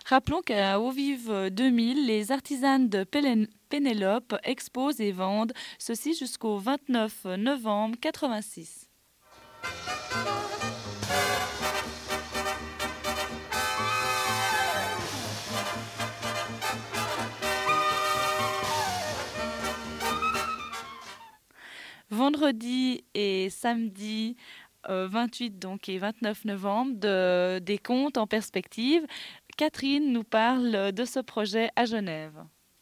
Rappelons qu'à Eau Vive 2000, les artisanes de Pénélope exposent et vendent ceci jusqu'au 29 novembre 86. Vendredi et samedi 28 donc, et 29 novembre, des contes en perspective. Catherine nous parle de ce projet à Genève.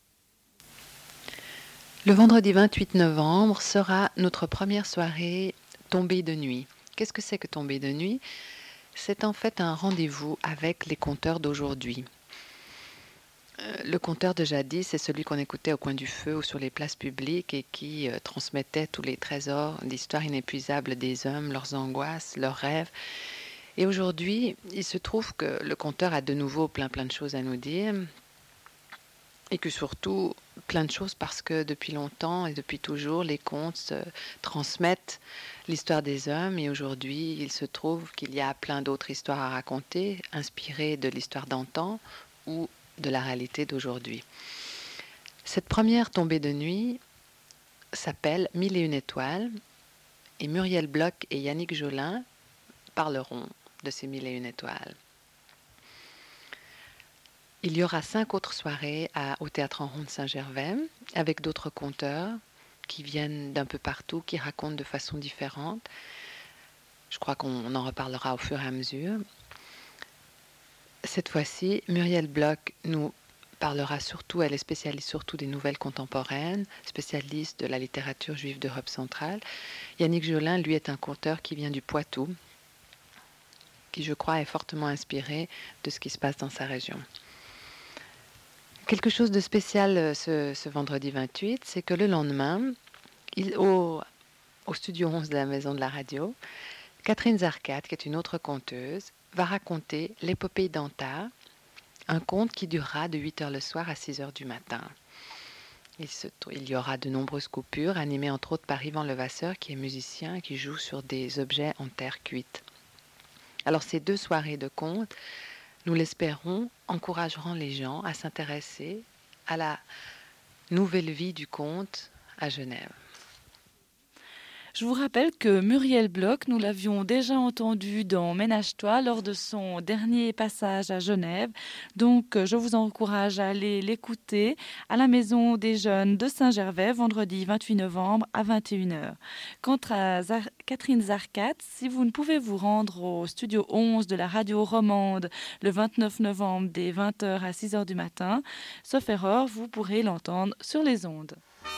Le vendredi 28 novembre sera notre première soirée tombée de nuit. Qu'est-ce que c'est que tombée de nuit ? C'est en fait un rendez-vous avec les conteurs d'aujourd'hui. Le conteur de jadis, c'est celui qu'on écoutait au coin du feu ou sur les places publiques et qui transmettait tous les trésors d'histoires inépuisables des hommes, leurs angoisses, leurs rêves. Et aujourd'hui, il se trouve que le conteur a de nouveau plein de choses à nous dire et que surtout plein de choses parce que depuis longtemps et depuis toujours, les contes transmettent l'histoire des hommes et aujourd'hui, il se trouve qu'il y a plein d'autres histoires à raconter, inspirées de l'histoire d'antan ou de la réalité d'aujourd'hui. Cette première tombée de nuit s'appelle 1001 étoiles et Muriel Bloch et Yannick Jolin parleront de ces 1001 étoiles. Il y aura 5 autres soirées au Théâtre en Rond de Saint-Gervais avec d'autres conteurs qui viennent d'un peu partout, qui racontent de façon différente. Je crois qu'on en reparlera au fur et à mesure. Cette fois-ci, Muriel Bloch nous parlera surtout, elle est spécialiste surtout des nouvelles contemporaines, spécialiste de la littérature juive d'Europe centrale. Yannick Jolin, lui, est un conteur qui vient du Poitou, qui, je crois, est fortement inspiré de ce qui se passe dans sa région. Quelque chose de spécial ce vendredi 28, c'est que le lendemain, au studio 11 de la Maison de la Radio, Catherine Zarcat, qui est une autre conteuse, va raconter l'épopée d'Anta, un conte qui durera de 8h le soir à 6h du matin. Il y aura de nombreuses coupures, animées entre autres par Yvan Levasseur, qui est musicien et qui joue sur des objets en terre cuite. Alors ces 2 soirées de contes, nous l'espérons, encourageront les gens à s'intéresser à la nouvelle vie du conte à Genève. Je vous rappelle que Muriel Bloch, nous l'avions déjà entendu dans Ménage-toi lors de son dernier passage à Genève. Donc, je vous encourage à aller l'écouter à la Maison des Jeunes de Saint-Gervais, vendredi 28 novembre à 21h. Quant à Catherine Zarcat, si vous ne pouvez vous rendre au studio 11 de la radio romande le 29 novembre dès 20h à 6h du matin, sauf erreur, vous pourrez l'entendre sur les ondes.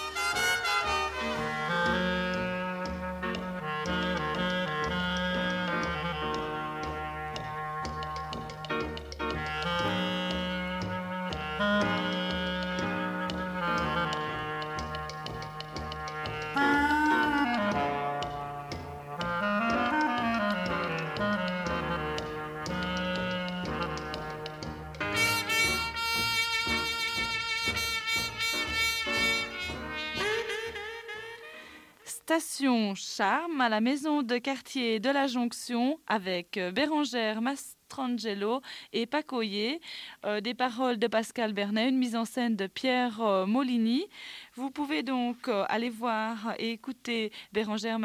Station Charme à la maison de quartier de la Jonction avec Bérangère Mastrangelo et Pacoyer, des paroles de Pascal Bernet, une mise en scène de Pierre Molini. Vous pouvez donc aller voir et écouter Bérangère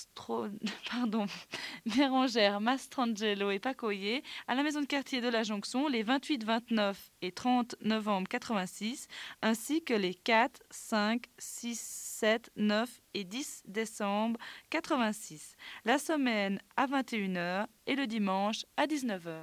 Mastrangelo et Pacoyer à la maison de quartier de la Jonction les 28, 29 et 30 novembre 86, ainsi que les 4, 5, 6, 7, 9 et 10 décembre 86. La semaine à 21h et le dimanche à 19h.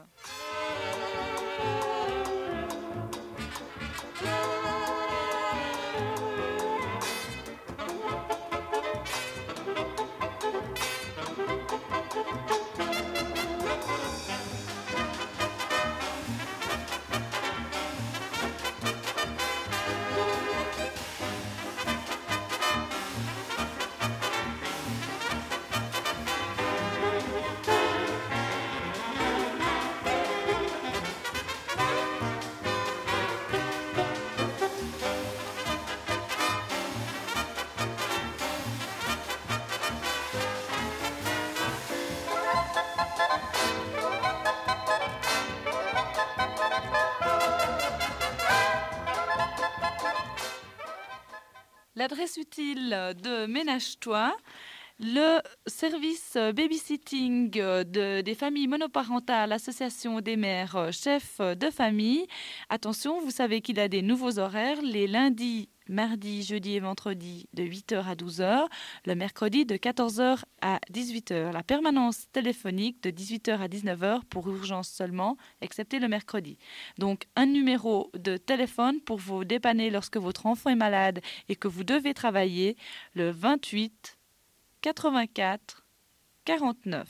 L'adresse utile de Ménage-toi, le service babysitting des familles monoparentales, association des mères, chefs de famille. Attention, vous savez qu'il a des nouveaux horaires, les lundis, mardis, jeudis et vendredis de 8h à 12h, le mercredi de 14h à 18h. La permanence téléphonique de 18h à 19h pour urgence seulement, excepté le mercredi. Donc un numéro de téléphone pour vous dépanner lorsque votre enfant est malade et que vous devez travailler, le 28 84 49.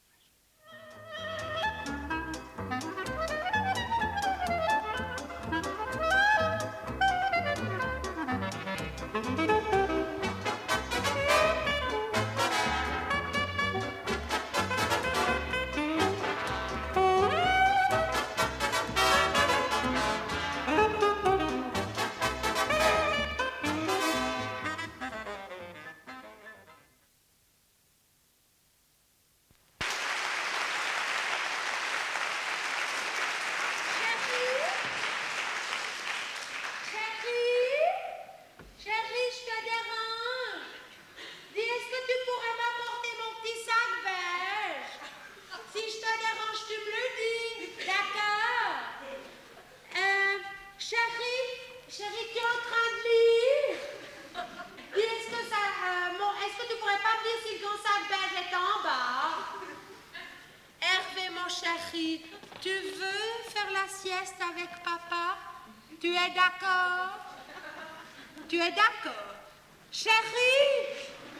Tu veux faire la sieste avec papa? Tu es d'accord? Tu es d'accord? Chérie,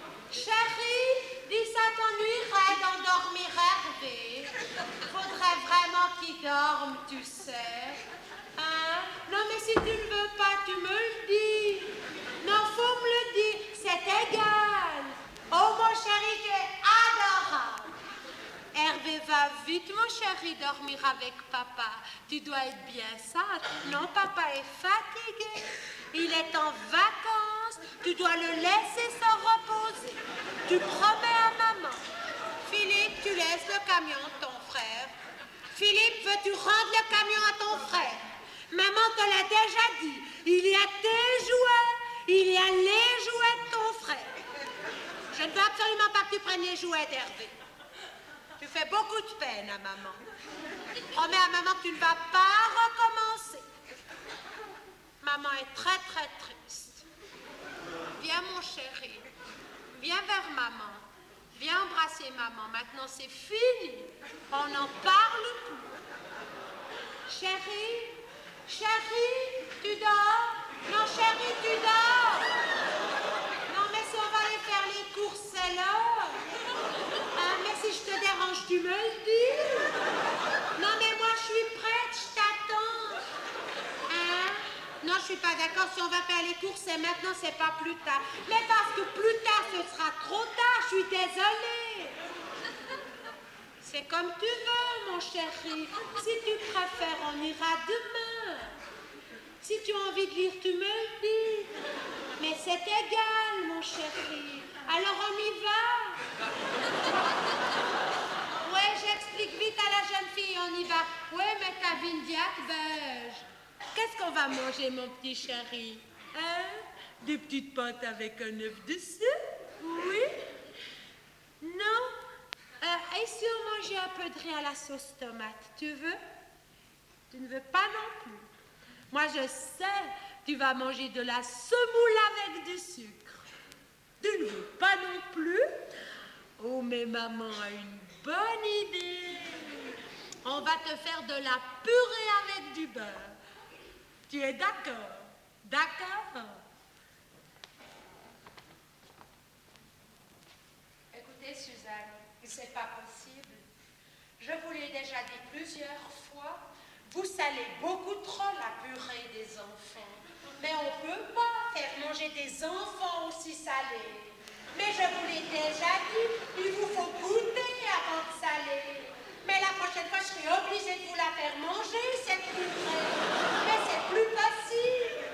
dis ça t'ennuierait d'endormir Hervé. Faudrait vraiment qu'il dorme, tu sais. Hein? Non, mais si tu ne veux pas, tu me le dis. Non, faut me le dire, c'est égal. Oh, mon chéri, tu es adorable. Hervé, va vite, mon chéri, dormir avec papa. Tu dois être bien sage. Non, papa est fatigué. Il est en vacances. Tu dois le laisser se reposer. Tu promets à maman. Philippe, tu laisses le camion de ton frère. Philippe, veux-tu rendre le camion à ton frère? Maman te l'a déjà dit. Il y a tes jouets. Il y a les jouets de ton frère. Je ne veux absolument pas que tu prennes les jouets d'Hervé. Tu fais beaucoup de peine à maman. Promets à maman que tu ne vas pas recommencer. Maman est très, très triste. Viens, mon chéri. Viens vers maman. Viens embrasser maman. Maintenant, c'est fini. On n'en parle plus. Chérie, tu dors? Non, chérie, tu dors? Non, mais si on va aller faire les courses, c'est l'heure. Mais si je te dérange, tu me le dis. Non, mais moi, je suis prête, je t'attends. Non, je suis pas d'accord. Si on va faire les courses, c'est maintenant, c'est pas plus tard. Mais parce que plus tard, ce sera trop tard. Je suis désolée. C'est comme tu veux, mon chéri. Si tu préfères, on ira demain. Si tu as envie de lire, tu me le dis. Mais c'est égal, mon chéri. Alors on y va. Ouais, j'explique vite à la jeune fille, on y va. Ouais, mais ta Vindiac beige. Qu'est-ce qu'on va manger, mon petit chéri? Hein? Des petites pâtes avec un œuf dessus? Oui? Non? Et si on mangeait un peu de riz à la sauce tomate, tu veux? Tu ne veux pas non plus. Moi, je sais, tu vas manger de la semoule avec du sucre. Tu ne veux pas non plus? Oh, mais maman a une bonne idée. On va te faire de la purée avec du beurre. Tu es d'accord? D'accord? Écoutez, Suzanne, c'est pas possible. Je vous l'ai déjà dit plusieurs fois. Vous salez beaucoup trop la purée des enfants. Mais on ne peut pas faire manger des enfants aussi salés. Mais je vous l'ai déjà dit, il vous faut goûter avant de saler. Mais la prochaine fois, je serai obligée de vous la faire manger, cette purée. Mais c'est plus possible.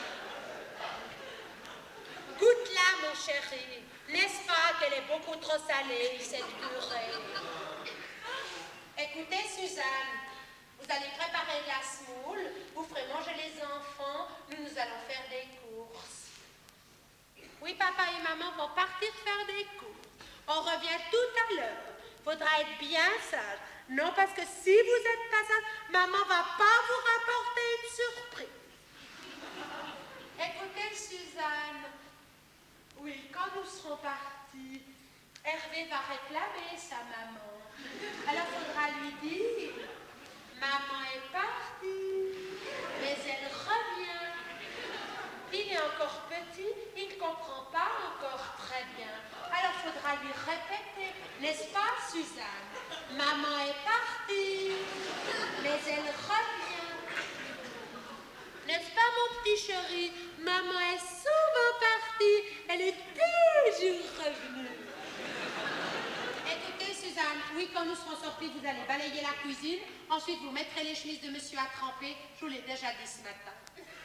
Goûte-la, mon chéri. N'est-ce pas qu'elle est beaucoup trop salée, cette purée? Écoutez, Suzanne, vous allez préparer de la semoule, vous ferez manger les enfants, nous allons faire des courses. Oui, papa et maman vont partir faire des cours. On revient tout à l'heure. Faudra être bien sage. Non, parce que si vous êtes pas sage, maman va pas vous rapporter une surprise. Écoutez, Suzanne. Oui, quand nous serons partis, Hervé va réclamer sa maman. Alors faudra lui dire, maman est partie, mais elle revient. Il est encore petit, il ne comprend pas encore très bien. Alors faudra lui répéter, n'est-ce pas, Suzanne? Maman est partie, mais elle revient. N'est-ce pas, mon petit chéri? Maman est souvent partie, elle est toujours revenue. Écoutez, Suzanne, oui, quand nous serons sortis, vous allez balayer la cuisine. Ensuite, vous mettrez les chemises de monsieur à tremper. Je vous l'ai déjà dit ce matin.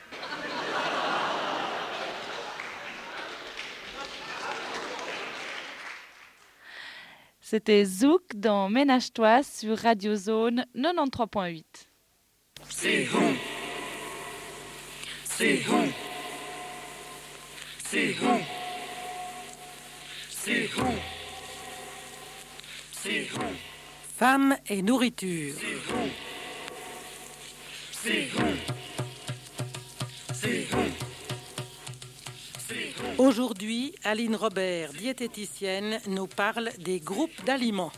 C'était Zouk dans Ménage-toi sur Radio Zone 93.8. C'est home. C'est home. C'est home. C'est home. C'est home. Femmes et nourriture. C'est home. C'est home. C'est home. Aujourd'hui, Aline Robert, diététicienne, nous parle des groupes d'aliments.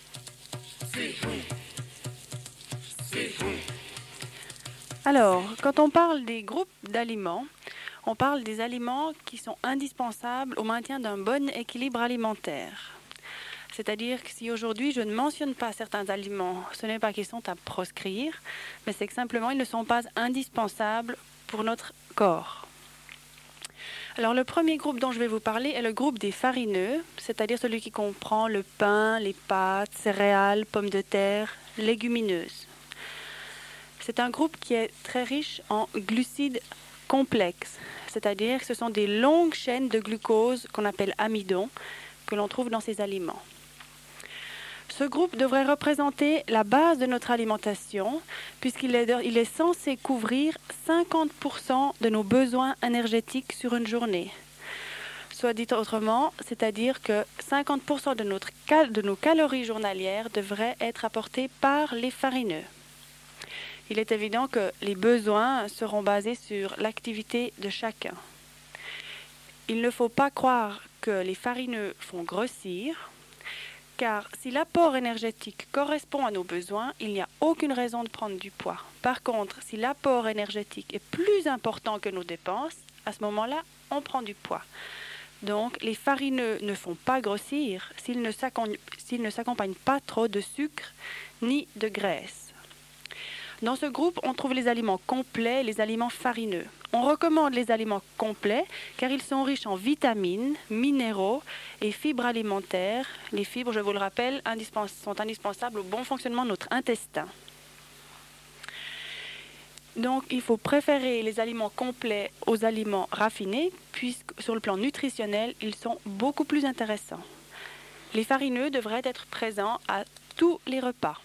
Alors, quand on parle des groupes d'aliments, on parle des aliments qui sont indispensables au maintien d'un bon équilibre alimentaire. C'est-à-dire que si aujourd'hui je ne mentionne pas certains aliments, ce n'est pas qu'ils sont à proscrire, mais c'est que simplement ils ne sont pas indispensables pour notre corps. Alors le premier groupe dont je vais vous parler est le groupe des farineux, c'est-à-dire celui qui comprend le pain, les pâtes, céréales, pommes de terre, légumineuses. C'est un groupe qui est très riche en glucides complexes, c'est-à-dire que ce sont des longues chaînes de glucose qu'on appelle amidon que l'on trouve dans ces aliments. Ce groupe devrait représenter la base de notre alimentation puisqu'il est censé couvrir 50% de nos besoins énergétiques sur une journée. Soit dit autrement, c'est-à-dire que 50% de nos calories journalières devraient être apportées par les farineux. Il est évident que les besoins seront basés sur l'activité de chacun. Il ne faut pas croire que les farineux font grossir, car si l'apport énergétique correspond à nos besoins, il n'y a aucune raison de prendre du poids. Par contre, si l'apport énergétique est plus important que nos dépenses, à ce moment-là, on prend du poids. Donc, les farineux ne font pas grossir s'ils ne s'accompagnent pas trop de sucre ni de graisse. Dans ce groupe, on trouve les aliments complets et les aliments farineux. On recommande les aliments complets car ils sont riches en vitamines, minéraux et fibres alimentaires. Les fibres, je vous le rappelle, sont indispensables au bon fonctionnement de notre intestin. Donc, il faut préférer les aliments complets aux aliments raffinés puisque sur le plan nutritionnel, ils sont beaucoup plus intéressants. Les farineux devraient être présents à tous les repas.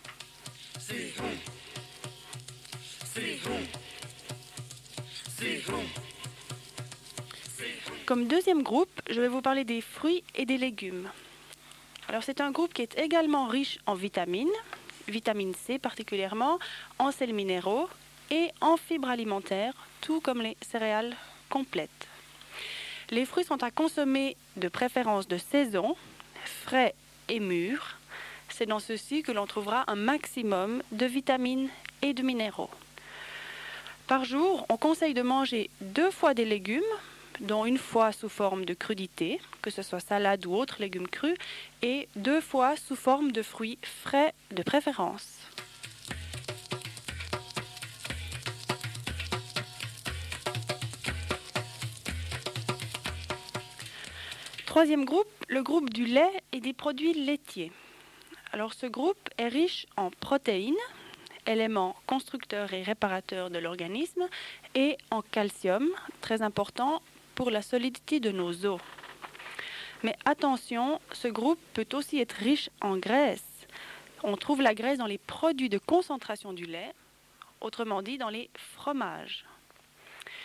Comme deuxième groupe, je vais vous parler des fruits et des légumes. Alors c'est un groupe qui est également riche en vitamine C particulièrement, en sels minéraux et en fibres alimentaires, tout comme les céréales complètes. Les fruits sont à consommer de préférence de saison, frais et mûrs. C'est dans ceux-ci que l'on trouvera un maximum de vitamines et de minéraux. Par jour, on conseille de manger 2 fois des légumes, dont une fois sous forme de crudité, que ce soit salade ou autres légumes crus, et 2 fois sous forme de fruits frais de préférence. Troisième groupe, le groupe du lait et des produits laitiers. Alors ce groupe est riche en protéines, éléments constructeurs et réparateurs de l'organisme, et en calcium, très important pour la solidité de nos os. Mais attention, ce groupe peut aussi être riche en graisse. On trouve la graisse dans les produits de concentration du lait, autrement dit dans les fromages.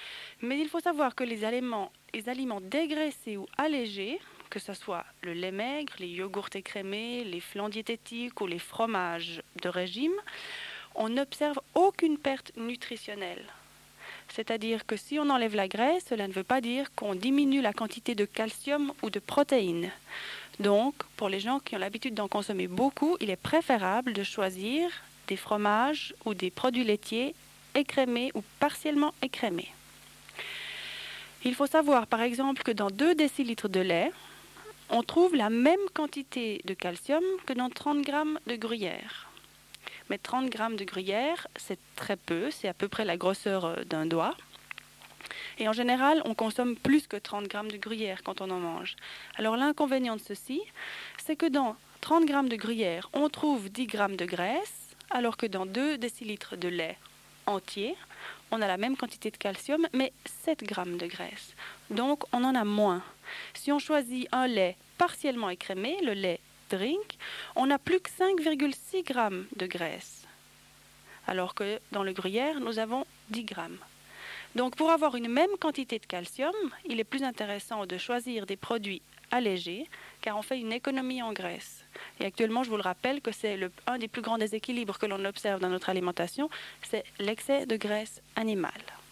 Mais il faut savoir que les aliments dégraissés ou allégés, que ce soit le lait maigre, les yogourts écrémés, les flancs diététiques ou les fromages de régime, on n'observe aucune perte nutritionnelle. C'est-à-dire que si on enlève la graisse, cela ne veut pas dire qu'on diminue la quantité de calcium ou de protéines. Donc, pour les gens qui ont l'habitude d'en consommer beaucoup, il est préférable de choisir des fromages ou des produits laitiers écrémés ou partiellement écrémés. Il faut savoir par exemple que dans 2 décilitres de lait, on trouve la même quantité de calcium que dans 30 grammes de gruyère. Mais 30 grammes de gruyère, c'est très peu, c'est à peu près la grosseur d'un doigt. Et en général, on consomme plus que 30 grammes de gruyère quand on en mange. Alors l'inconvénient de ceci, c'est que dans 30 grammes de gruyère, on trouve 10 grammes de graisse, alors que dans 2 décilitres de lait entier, on a la même quantité de calcium, mais 7 grammes de graisse. Donc on en a moins. Si on choisit un lait partiellement écrémé, le lait drink, on n'a plus que 5,6 grammes de graisse. Alors que dans le gruyère, nous avons 10 grammes. Donc pour avoir une même quantité de calcium, il est plus intéressant de choisir des produits allégés, car on fait une économie en graisse. Et actuellement, je vous le rappelle que c'est un des plus grands déséquilibres que l'on observe dans notre alimentation, c'est l'excès de graisse animale.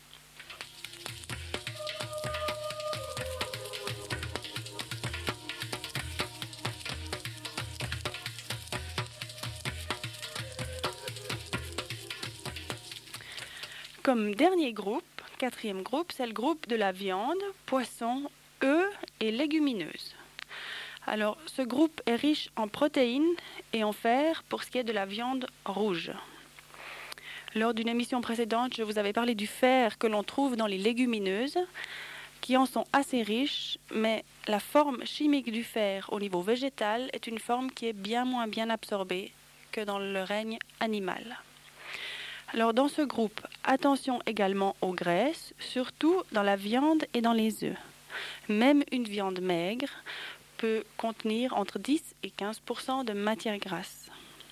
Comme dernier groupe, 4e groupe, c'est le groupe de la viande, poisson, œufs et légumineuses. Alors, ce groupe est riche en protéines et en fer pour ce qui est de la viande rouge. Lors d'une émission précédente, je vous avais parlé du fer que l'on trouve dans les légumineuses, qui en sont assez riches, mais la forme chimique du fer au niveau végétal est une forme qui est bien moins bien absorbée que dans le règne animal. Alors dans ce groupe, attention également aux graisses, surtout dans la viande et dans les œufs. Même une viande maigre peut contenir entre 10 et 15% de matière grasse.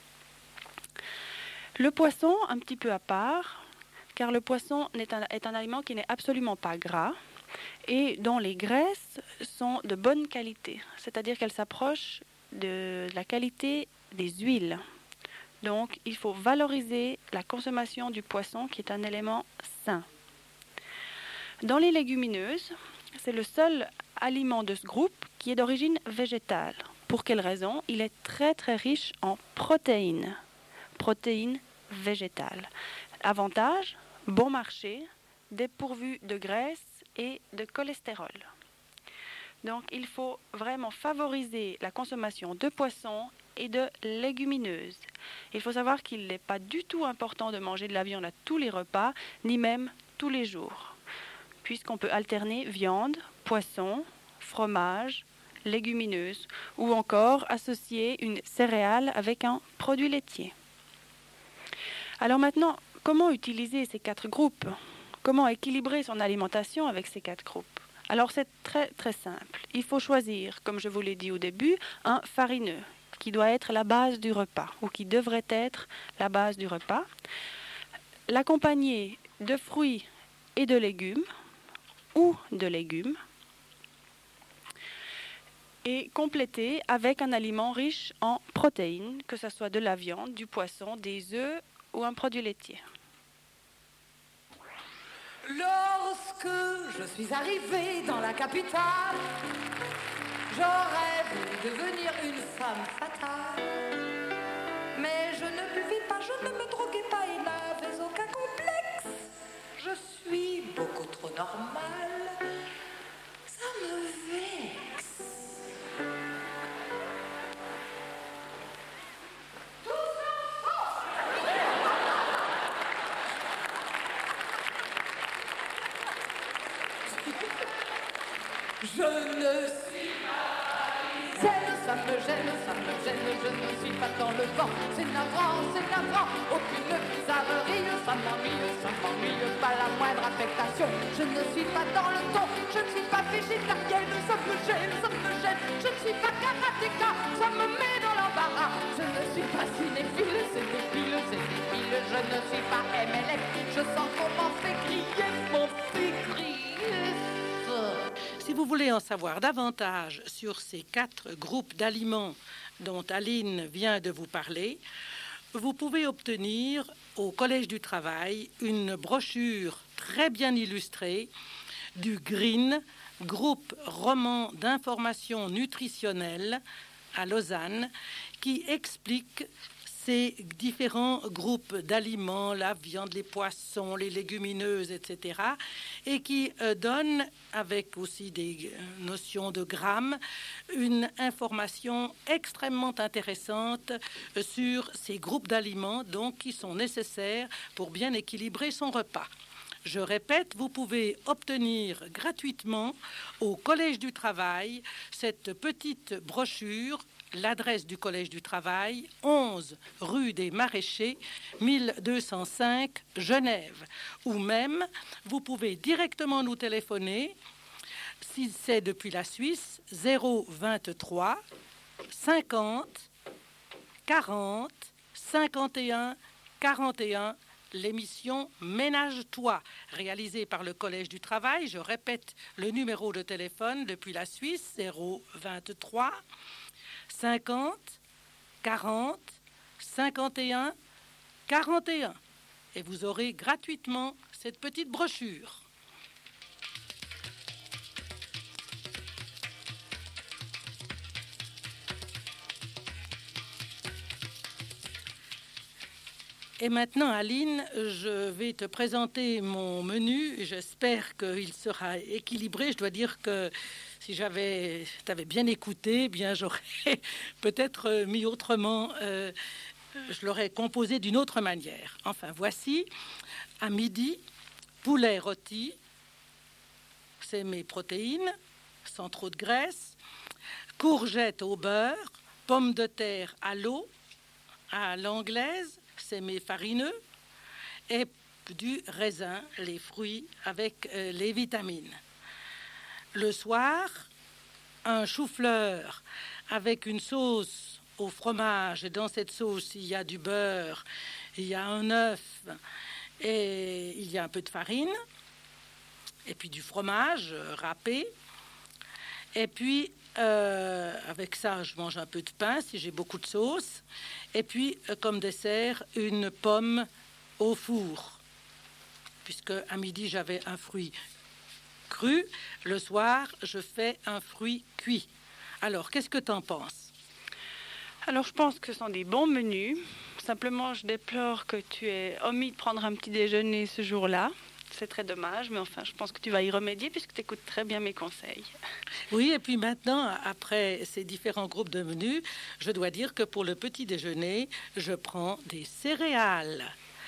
Le poisson, un petit peu à part, car le poisson est un aliment qui n'est absolument pas gras et dont les graisses sont de bonne qualité, c'est-à-dire qu'elles s'approchent de la qualité des huiles. Donc, il faut valoriser la consommation du poisson qui est un élément sain. Dans les légumineuses, c'est le seul aliment de ce groupe qui est d'origine végétale. Pour quelle raison? Il est très très riche en protéines végétales. Avantage, bon marché, dépourvu de graisse et de cholestérol. Donc il faut vraiment favoriser la consommation de poissons et de légumineuses. Il faut savoir qu'il n'est pas du tout important de manger de la viande à tous les repas, ni même tous les jours, puisqu'on peut alterner viande, poisson, fromage, légumineuses, ou encore associer une céréale avec un produit laitier. Alors maintenant, comment utiliser ces 4 groupes? Comment équilibrer son alimentation avec ces 4 groupes? Alors c'est très très simple. Il faut choisir, comme je vous l'ai dit au début, un farineux qui doit être la base du repas, ou qui devrait être la base du repas, l'accompagner de fruits et de légumes, ou de légumes, et compléter avec un aliment riche en protéines, que ce soit de la viande, du poisson, des œufs ou un produit laitier. Lorsque je suis arrivée dans la capitale, j'aurais voulu devenir une femme fatale. Mais je ne buvais pas, je ne me droguais pas et n'avais aucun complexe. Je suis beaucoup trop normale, ça me vexe. Je ne suis pas zen, ça me gêne, je ne suis pas dans le vent. C'est navrant, aucune bizarrerie, ça m'ennuie, pas la moindre affectation. Je ne suis pas dans le ton, je ne suis pas végétarienne, ça me gêne. Je ne suis pas karatéka, ça me met dans l'embarras. Je ne suis pas cinéphile, c'est débile, je ne suis pas MLF. Je sens qu'on m'en fait crier, mon fait crier. voulez en savoir davantage sur ces 4 groupes d'aliments dont Aline vient de vous parler, vous pouvez obtenir au Collège du Travail une brochure très bien illustrée du GRIN, groupe roman d'information nutritionnelle à Lausanne, qui explique ces différents groupes d'aliments, la viande, les poissons, les légumineuses, etc., et qui donne, avec aussi des notions de grammes, une information extrêmement intéressante sur ces groupes d'aliments, donc qui sont nécessaires pour bien équilibrer son repas. Je répète, vous pouvez obtenir gratuitement au Collège du Travail cette petite brochure. L'adresse du Collège du Travail, 11 rue des Maraîchers, 1205 Genève. Ou même, vous pouvez directement nous téléphoner, si c'est depuis la Suisse, 023 50 40 51 41. L'émission Ménage-toi, réalisée par le Collège du Travail. Je répète le numéro de téléphone depuis la Suisse, 023 50 40 51 41. Et vous aurez gratuitement cette petite brochure. Et maintenant, Aline, je vais te présenter mon menu. J'espère qu'il sera équilibré. Je dois dire que si t'avais bien écouté, eh bien j'aurais peut-être mis autrement. Je l'aurais composé d'une autre manière. Enfin, voici, à midi, poulet rôti. C'est mes protéines, sans trop de graisse. Courgettes au beurre, pommes de terre à l'eau, à l'anglaise. C'est mes farineux, et du raisin, les fruits avec les vitamines. Le soir, un chou-fleur avec une sauce au fromage. Et dans cette sauce, il y a du beurre, il y a un œuf et il y a un peu de farine. Et puis du fromage râpé. Et puis, avec ça, je mange un peu de pain si j'ai beaucoup de sauce. Et puis, comme dessert, une pomme au four. Puisque à midi, j'avais un fruit cru. Le soir, je fais un fruit cuit. Alors, qu'est-ce que tu en penses? Alors, je pense que ce sont des bons menus. Simplement, je déplore que tu aies omis de prendre un petit déjeuner ce jour-là. C'est très dommage, mais enfin, je pense que tu vas y remédier puisque tu écoutes très bien mes conseils. Oui, et puis maintenant, après ces différents groupes de menus, je dois dire que pour le petit déjeuner, je prends des céréales.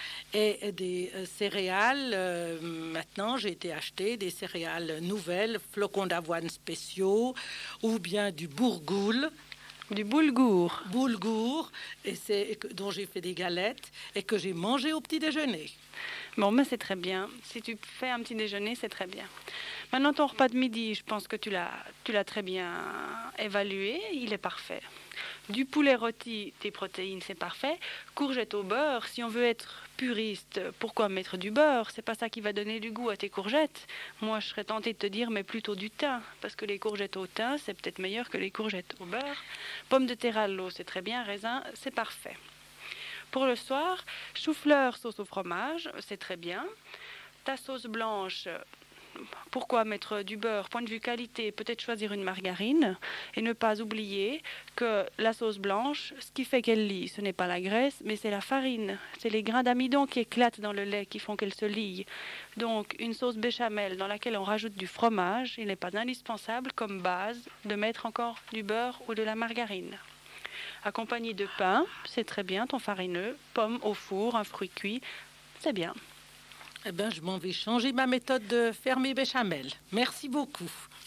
Et des céréales, maintenant, j'ai été acheter des céréales nouvelles, flocons d'avoine spéciaux, ou bien du bourgoule. Du boulgour. Boulgour, et dont j'ai fait des galettes et que j'ai mangé au petit déjeuner. Bon, mais c'est très bien. Si tu fais un petit déjeuner, c'est très bien. Maintenant, ton repas de midi, je pense que tu l'as très bien évalué. Il est parfait. Du poulet rôti, tes protéines, c'est parfait. Courgettes au beurre, si on veut être puriste, pourquoi mettre du beurre? C'est pas ça qui va donner du goût à tes courgettes. Moi, je serais tentée de te dire, mais plutôt du thym, parce que les courgettes au thym, c'est peut-être meilleur que les courgettes au beurre. Pommes de terre à l'eau, c'est très bien. Raisin, c'est parfait. Pour le soir, chou-fleur, sauce au fromage, c'est très bien. Ta sauce blanche, pourquoi mettre du beurre? Point de vue qualité, peut-être choisir une margarine et ne pas oublier que la sauce blanche, ce qui fait qu'elle lie, ce n'est pas la graisse, mais c'est la farine. C'est les grains d'amidon qui éclatent dans le lait qui font qu'elle se lie. Donc, une sauce béchamel dans laquelle on rajoute du fromage, il n'est pas indispensable comme base de mettre encore du beurre ou de la margarine. Accompagné de pain, c'est très bien, ton farineux, pommes au four, un fruit cuit, c'est bien. Eh bien, je m'en vais changer ma méthode de faire mes béchamel. Merci beaucoup.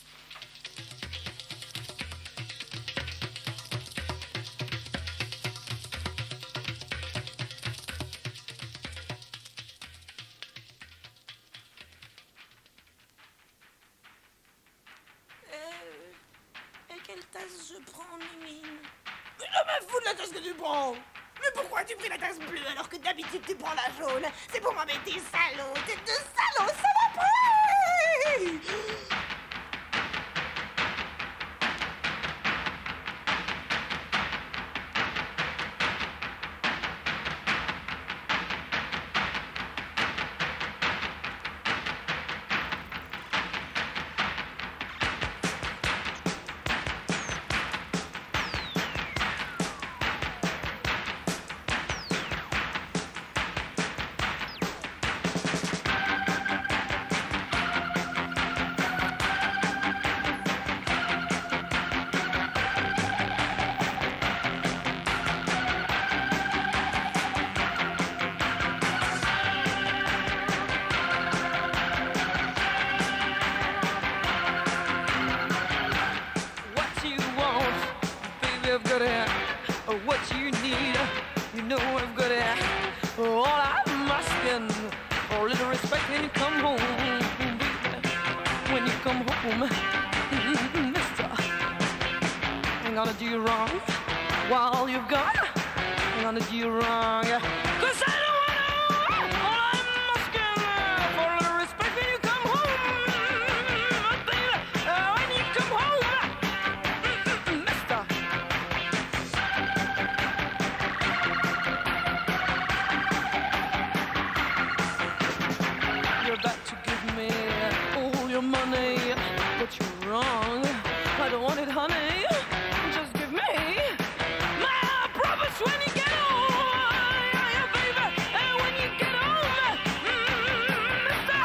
Et quelle tasse je prends, Mimine? Mais je me fous de la tasse que tu prends! Mais pourquoi tu pris la tasse bleue alors que d'habitude tu prends la jaune? C'est pour m'embêter, salaud! T'es deux salauds, ça va pas! I've got what you need. You know I've got all I'm asking. For a little respect when you come home, baby. When you come home, mister, I'm gonna do you wrong. While you've gone, I'm gonna do you wrong. 'Cause I don't wanna, all I'm asking. For a little respect when you come home, baby. When you come home, mister. You're about to give me all your money, but you're wrong. I don't want it, honey. Just give me my promise when you get home, yeah, baby. And when you get home, mister.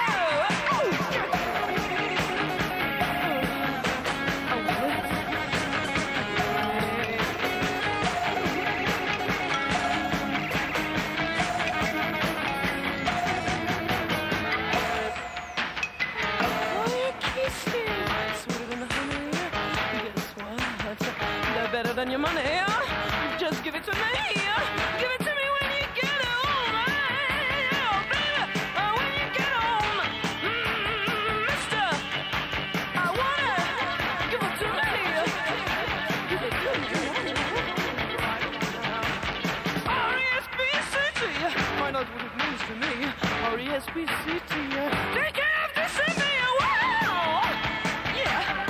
Better than your money, just give it to me. Give it to me when you get home, oh, baby. When you get home, mister, I wanna give it to me. Give it to me. R-E-S-P-C-T, find out what it means to me. R-E-S-P-C-T, take care of this in me. Wow, yeah.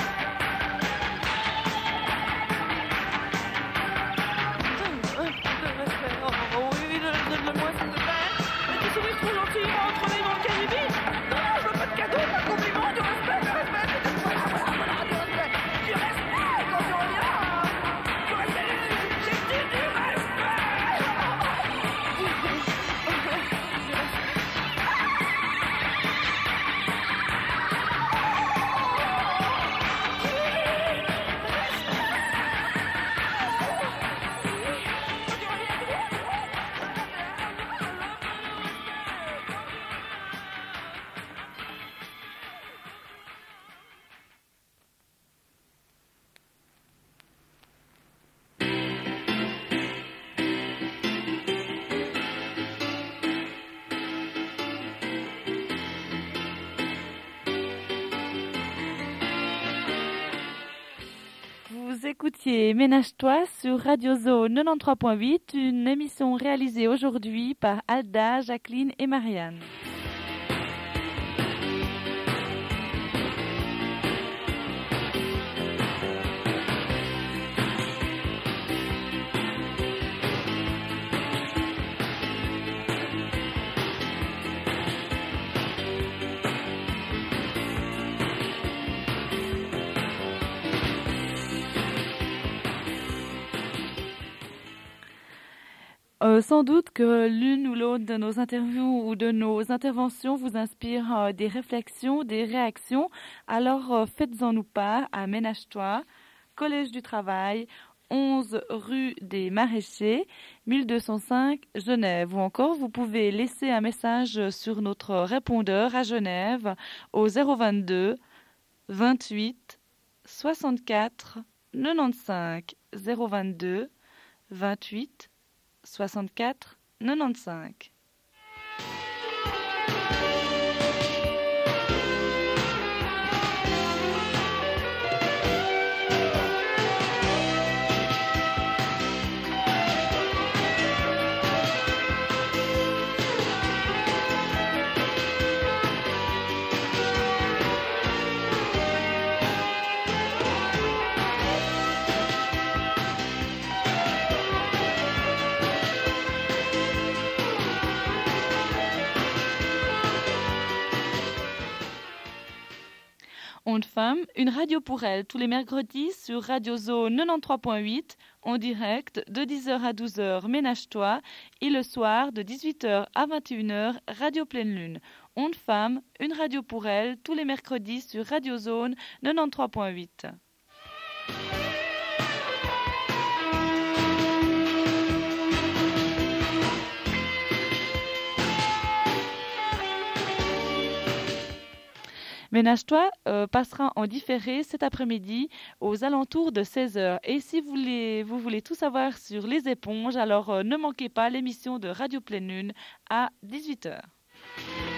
Vous écoutiez Ménage-toi sur Radio Zone 93.8, une émission réalisée aujourd'hui par Alda, Jacqueline et Marianne. Sans doute que l'une ou l'autre de nos interviews ou de nos interventions vous inspire des réflexions, des réactions. Alors faites-en nous part à Ménage-toi, Collège du Travail, 11 rue des Maraîchers, 1205 Genève. Ou encore, vous pouvez laisser un message sur notre répondeur à Genève au 022 28 64 95 022 28 64 95. Onde Femme, une radio pour elle, tous les mercredis sur Radio Zone 93.8, en direct de 10h à 12h, Ménage-toi, et le soir de 18h à 21h, Radio Pleine Lune. Onde Femme, une radio pour elle, tous les mercredis sur Radio Zone 93.8. Ménage-toi passera en différé cet après-midi aux alentours de 16h. Et si vous voulez tout savoir sur les éponges, alors ne manquez pas l'émission de Radio Pleine Lune à 18h.